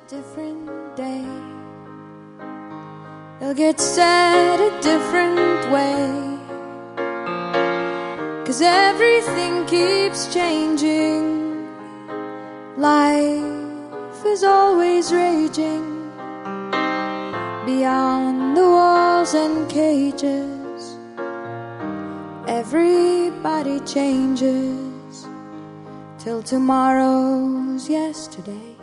different day. They'll get said a different way, 'cause everything keeps changing. Life is always raging beyond the walls and cages. Everybody changes till tomorrow's yesterday.